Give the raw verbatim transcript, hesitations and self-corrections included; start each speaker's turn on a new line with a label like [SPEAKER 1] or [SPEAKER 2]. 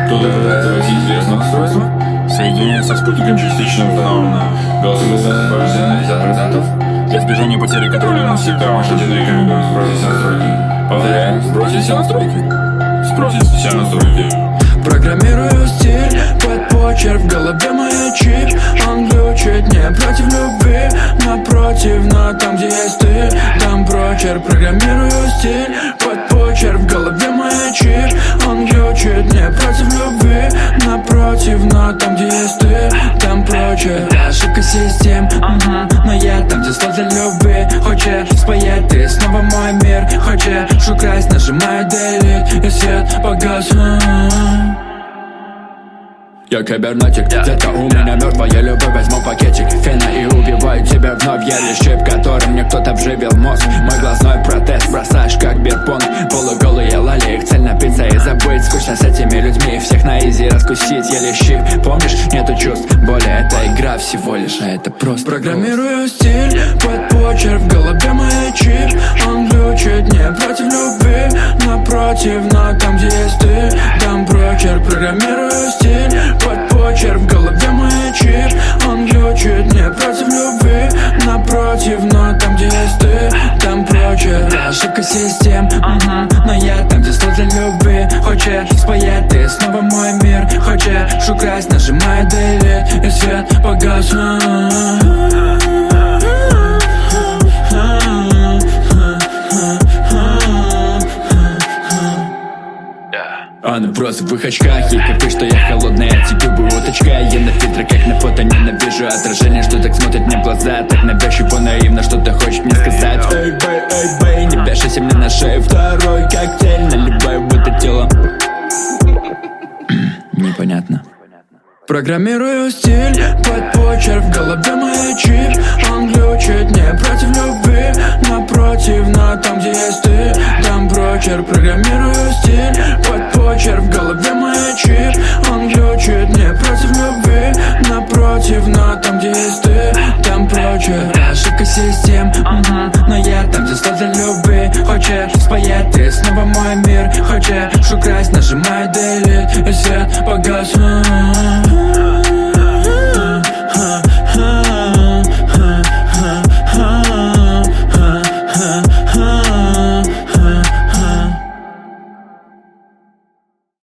[SPEAKER 1] Туда пытается известное устройство, соединяется со спутником частично установлено. Голосовые сопровождены пятьдесят процентов. Для избежания потери контроля над сектором эйч один рекомендуем сбросить все настройки. Повторяем, сбросить все настройки. Сбросить все настройки.
[SPEAKER 2] Программирую стиль под почерк, в голове маячит. Он глючит не против любви, напротив, но там, где есть ты, там прочерк. Программирую стиль под почерк, в голове маячит. Он глючит не против любви, напротив, но там, где есть ты, там прочерк. Это ошибка систем, угу. Но я там, где слов для любви. Хочешь спаять, ты снова мой мир. Хочешь украсть, нажимаю delete, и свет погас. Я кибернетик, где-то у меня мертвая любовь. Возьму пакетик фена и убиваю тебя вновь. Я лишь чип, которым мне кто-то вживил мозг. Мой глазной протез бросаешь как бирпонг. Полуголые лали, их цель напиться и забыть. Скучно с этими людьми, всех на изи раскусить. Я лишь чип, помнишь, нету чувств боли. Это игра всего лишь, а это просто. Программирую стиль под почерк, в голове маячит. Он глючит не против любви, напротив, но там, где есть ты, там прочерк. Программирую стиль под почерк, в голове маячит. Он глючит не против любви, напротив, но там, где есть ты, там прочерк. Это ошибка систем, угу. Но я там, где слов для любви. Хочешь спаять, ты снова мой мир. Хочешь украсть, нажимаю delete, и свет погас. Она просто в их очках, ей копы, что я холодная, а тебе бы уточка. Я на фильтре, как на фото, ненавижу отражение, что так смотрит мне в глаза. Так навязчиво, наивно, что-то хочет мне сказать. Эй, бэй, эй, бэй, не вешайся мне на шею. Второй коктейль, наливаю в это тело. Непонятно. Программирую стиль под почерк, в голове маячит. Он глючит не против любви, напротив, но там, где есть ты, там прочерк. Программирую стиль под почерк, в голове маячит. Он глючит не против любви, напротив, но там, где есть ты.